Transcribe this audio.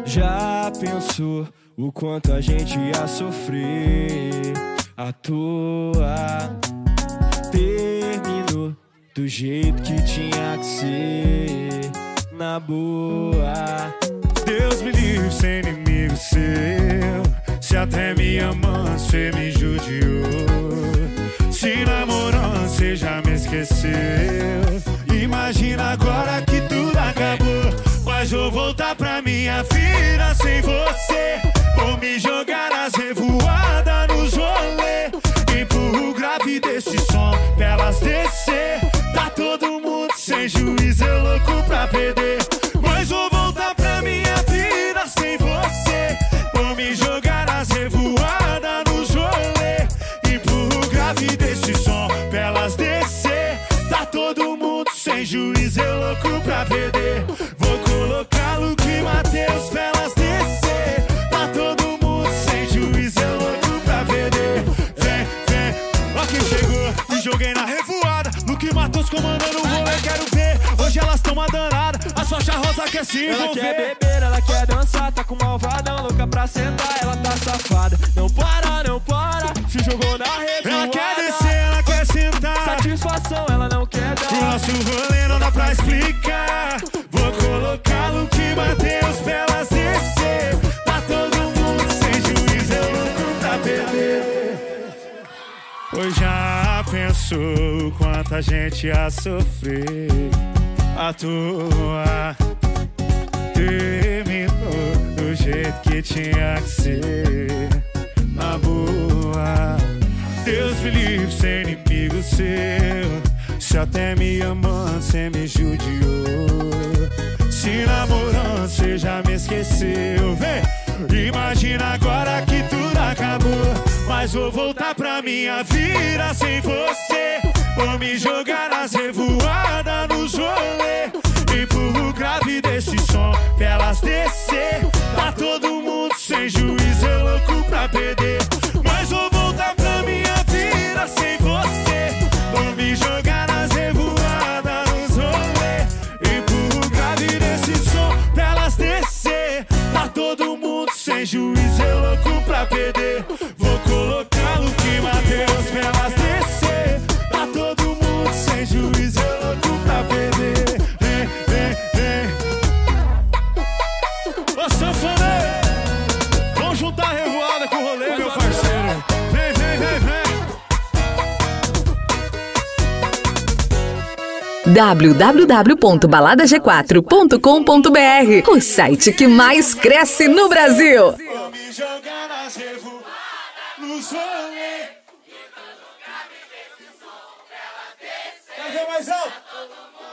Já pensou o quanto a gente ia sofrer à toa? Terminou do jeito que tinha que ser, na boa. Deus me livre ser inimigo seu. Se até minha mãe cê me judiou. Se namorando cê já me esqueceu. Imagina agora que tudo acabou. Mas vou voltar pra minha vida sem você. Vou me jogar nas revoadas, nos rolê. Empurro o grave desse som pra elas descer. Tá todo mundo sem juízo, eu louco pra perder. Mas vou voltar pra minha vida sem você. Vou me jogar nas revoadas, nos rolê. Empurro o grave desse som pra elas descer. Tá todo mundo sem juízo, eu louco pra perder. Vou colocar Luke e Mateus pra elas descer. Tá todo mundo sem juízo, eu louco pra perder. Vem, vem, ó quem chegou. Me joguei na revoada, Luke e Mateus comandando o rolê, quero ver. Hoje elas tão uma danada, a sua rosa quer se envolver. Ela quer beber, ela quer dançar, tá com malvadão, louca pra sentar, ela tá safada. Não para, não para, se jogou na revoada. Ela quer descer, ela quer sentar, satisfação ela não quer dar. O nosso rolê não dá pra explicar. Vou colocar Luke e Mateus pra elas descer. Tá todo mundo sem juízo, eu louco pra perder. Pois já pensou quanta gente ia sofrer à toa? Terminou do jeito que tinha que ser, na boa. Deus me livre ser inimigo seu. Se até minha mãe cê me judiou. Se namorando cê já me esqueceu. Vem, imagina agora que tudo acabou. Mas vou voltar pra minha vida sem você. Vou me jogar nas revoadas, nos rolê. Empurro o grave desse som pra elas descer. Tá todo mundo sem juízo, eu louco pra perder. Mas vou voltar pra minha vida sem você. Vou me jogar nas revoadas, nos rolê. Empurro o grave desse som pra elas descer. Tá todo mundo sem juízo, eu louco pra perder. Vou colocar Luke e Mateus pra elas descer. Tá todo mundo sem juízo, eu louco pra perder. Vem, vem, vem. Ô sanfoneiro, vamos juntar a revoada com o rolê, meu parceiro. Vem, vem, vem, vem. www.baladag4.com.br, o site que mais cresce no Brasil. Vou me jogar nas revoadas, nos rolê. Quer ver mais alto?